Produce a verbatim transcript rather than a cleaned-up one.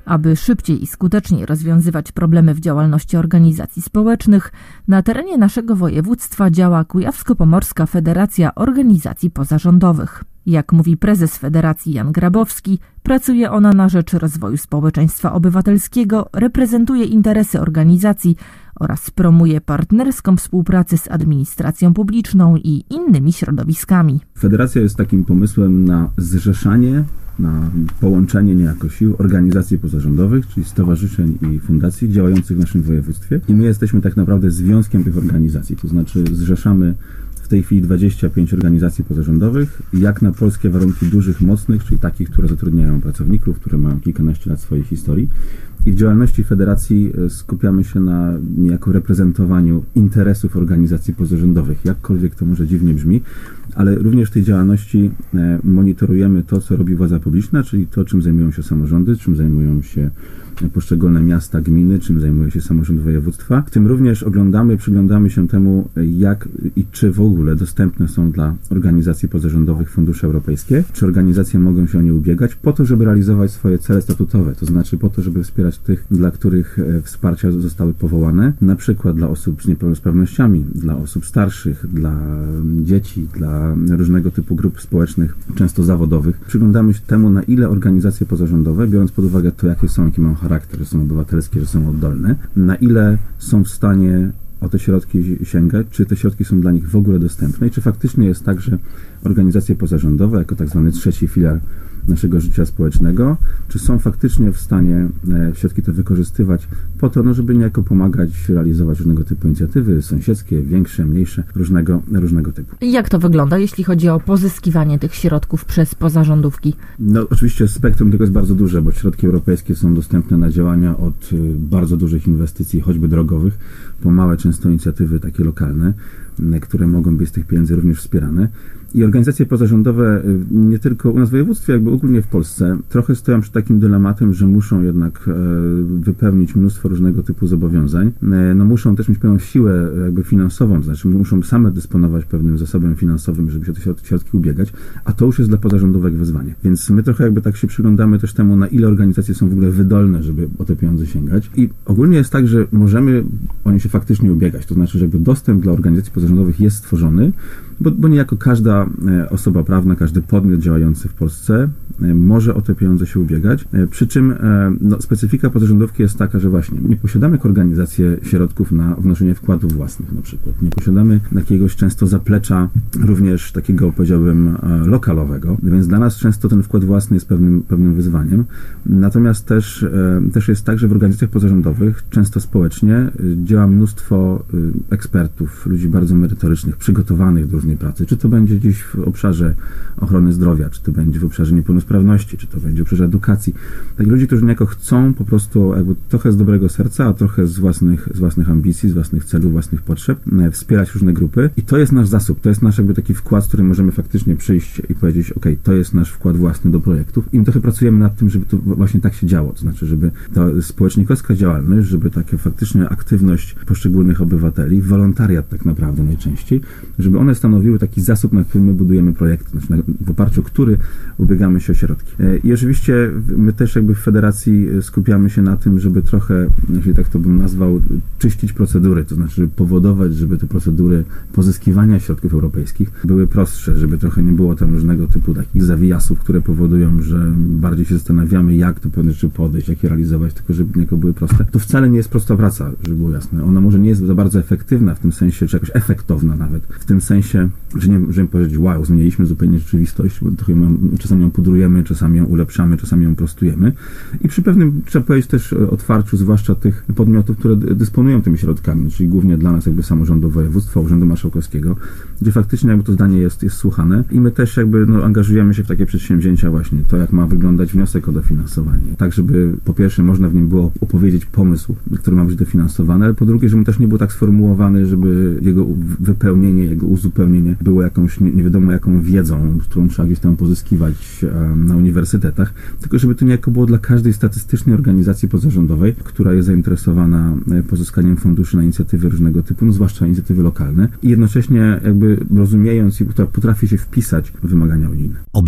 Aby szybciej i skuteczniej rozwiązywać problemy w działalności organizacji społecznych, na terenie naszego województwa działa Kujawsko-Pomorska Federacja Organizacji Pozarządowych. Jak mówi prezes Federacji Jan Grabowski, pracuje ona na rzecz rozwoju społeczeństwa obywatelskiego, reprezentuje interesy organizacji oraz promuje partnerską współpracę z administracją publiczną i innymi środowiskami. Federacja jest takim pomysłem na zrzeszanie, na połączenie niejako sił organizacji pozarządowych, czyli stowarzyszeń i fundacji działających w naszym województwie. I my jesteśmy tak naprawdę związkiem tych organizacji, to znaczy zrzeszamy w tej chwili dwadzieścia pięć organizacji pozarządowych, jak na polskie warunki dużych, mocnych, czyli takich, które zatrudniają pracowników, które mają kilkanaście lat swojej historii. I w działalności federacji skupiamy się na niejako reprezentowaniu interesów organizacji pozarządowych, jakkolwiek to może dziwnie brzmi, ale również w tej działalności monitorujemy to, co robi władza publiczna, czyli to, czym zajmują się samorządy, czym zajmują się poszczególne miasta, gminy, czym zajmuje się samorząd województwa. W tym również oglądamy, przyglądamy się temu, jak i czy w ogóle dostępne są dla organizacji pozarządowych fundusze europejskie, czy organizacje mogą się o nie ubiegać po to, żeby realizować swoje cele statutowe, to znaczy po to, żeby wspierać tych, dla których wsparcia zostały powołane, na przykład dla osób z niepełnosprawnościami, dla osób starszych, dla dzieci, dla różnego typu grup społecznych, często zawodowych. Przyglądamy się temu, na ile organizacje pozarządowe, biorąc pod uwagę to, jakie są, jaki mają charakter, że są obywatelskie, że są oddolne, na ile są w stanie o te środki sięgać, czy te środki są dla nich w ogóle dostępne i czy faktycznie jest tak, że organizacje pozarządowe, jako tak zwany trzeci filar naszego życia społecznego, czy są faktycznie w stanie środki te wykorzystywać po to, no, żeby niejako pomagać realizować różnego typu inicjatywy sąsiedzkie, większe, mniejsze, różnego, różnego typu. Jak to wygląda, jeśli chodzi o pozyskiwanie tych środków przez pozarządówki? No oczywiście spektrum tego jest bardzo duże, bo środki europejskie są dostępne na działania od bardzo dużych inwestycji, choćby drogowych, po małe często inicjatywy takie lokalne, które mogą być z tych pieniędzy również wspierane. I organizacje pozarządowe nie tylko u nas w województwie, jakby ogólnie w Polsce, trochę stoją przed takim dylematem, że muszą jednak wypełnić mnóstwo różnego typu zobowiązań. No muszą też mieć pewną siłę jakby finansową, to znaczy muszą same dysponować pewnym zasobem finansowym, żeby się o te środki ubiegać, a to już jest dla pozarządówek wyzwanie. Więc my trochę jakby tak się przyglądamy też temu, na ile organizacje są w ogóle wydolne, żeby o te pieniądze sięgać. I ogólnie jest tak, że możemy o nie się faktycznie ubiegać, to znaczy, że jakby dostęp dla organizacji pozarządowych jest stworzony, bo, bo niejako każda osoba prawna, każdy podmiot działający w Polsce może o te pieniądze się ubiegać. Przy czym no, specyfika pozarządówki jest taka, że właśnie nie posiadamy jako organizacje środków na wnoszenie wkładów własnych na przykład. Nie posiadamy jakiegoś często zaplecza również takiego, powiedziałbym, lokalowego, więc dla nas często ten wkład własny jest pewnym, pewnym wyzwaniem. Natomiast też, też jest tak, że w organizacjach pozarządowych często społecznie działa mnóstwo ekspertów, ludzi bardzo merytorycznych, przygotowanych do różnej pracy. Czy to będzie gdzieś w obszarze ochrony zdrowia, czy to będzie w obszarze niepełnosprawności, czy to będzie w obszarze edukacji. Takich ludzi, którzy niejako chcą po prostu jakby trochę z dobrego serca, a trochę z własnych, z własnych ambicji, z własnych celów, własnych potrzeb, wspierać różne grupy. I to jest nasz zasób, to jest nasz jakby taki wkład, z którym możemy faktycznie przyjść i powiedzieć, ok, to jest nasz wkład własny do projektów. I my trochę pracujemy nad tym, żeby to właśnie tak się działo. To znaczy, żeby ta społecznikowska działalność, żeby taka faktycznie aktywność poszczególnych obywateli, wolontariat tak naprawdę najczęściej, żeby one stanowiły taki zasób, na którym my budujemy projekty, znaczy na, w oparciu o który ubiegamy się o środki. I oczywiście my też jakby w federacji skupiamy się na tym, żeby trochę, jeśli tak to bym nazwał, czyścić procedury, to znaczy powodować, żeby te procedury pozyskiwania środków europejskich były prostsze, żeby trochę nie było tam różnego typu takich zawijasów, które powodują, że bardziej się zastanawiamy, jak do pewnych rzeczy podejść, jak je realizować, tylko żeby niejako były proste. To wcale nie jest prosta praca, żeby było jasne. Ona może nie jest za bardzo efektywna w tym sensie, czy jakoś efektowna nawet, w tym sensie, że nie możemy powiedzieć, wow, zmieniliśmy zupełnie rzeczywistość, bo trochę ją, czasami ją pudrujemy, czasami ją ulepszamy, czasami ją prostujemy. I przy pewnym, trzeba powiedzieć też otwarciu, zwłaszcza tych podmiotów, które dysponują tymi środkami, czyli głównie dla nas jakby samorządu województwa, urzędu marszałkowskiego, gdzie faktycznie jakby to zdanie jest, jest słuchane i my też jakby no, angażujemy się w takie przedsięwzięcia właśnie, to jak ma wyglądać wniosek o dofinansowanie. Tak, żeby po pierwsze można w nim było opowiedzieć pomysł, który ma być dofinansowany, ale po drugie, żeby też nie był tak sformułowany, żeby jego wypełnienie, jego uzupełnienie było jakąś nie, nie wiadomo jaką wiedzą, którą trzeba gdzieś tam pozyskiwać um, na uniwersytetach, tylko żeby to niejako było dla każdej statystycznej organizacji pozarządowej, która jest zainteresowana pozyskaniem funduszy na inicjatywy różnego typu, no zwłaszcza inicjatywy lokalne i jednocześnie jakby rozumiejąc i która potrafi się wpisać w wymagania unijne.